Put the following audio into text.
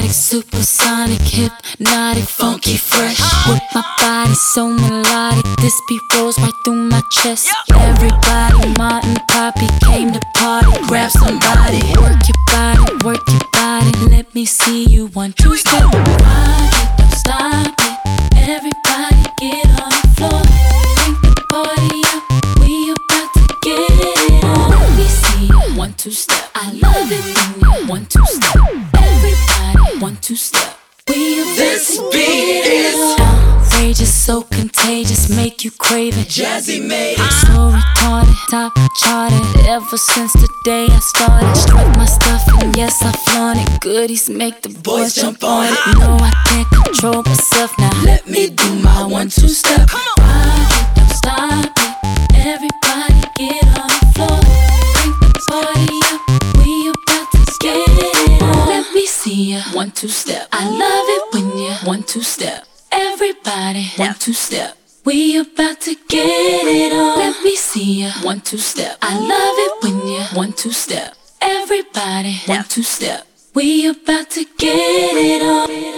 Exotic, supersonic, hypnotic, funky, fresh. With my body so melodic, this beat rolls right through my chest. Everybody, Martin, Poppy came to party. Grab somebody, work your body, work your body. Let me see you 1, 2, step. Rock it, don't stop it. Everybody get on the floor. Bring the party up, we about to get it on. Let me see you 1, 2, step. I love it when you 1, 2, step. Everybody 1, 2, step. We about This to beat get it is on. Outrageous, so contagious, make you crave it. Jazzy made it. So retarded, top charted. Ever since the day I started, struck my stuff and yes I flaunt it. Goodies make the boys jump on it. No, I can't control myself now. Let me do my 1, 2 step. Rock it, don't stop it. Everybody get on the floor. Bring the party up, we about to get it on. Let me see ya 1, 2 step. I love it when you 1, 2 step. Everybody 1, 2 step. We about to get it on. Let me see ya 1, 2 step. I love it when you 1, 2 step. Everybody 1, 2 step. We about to get it on.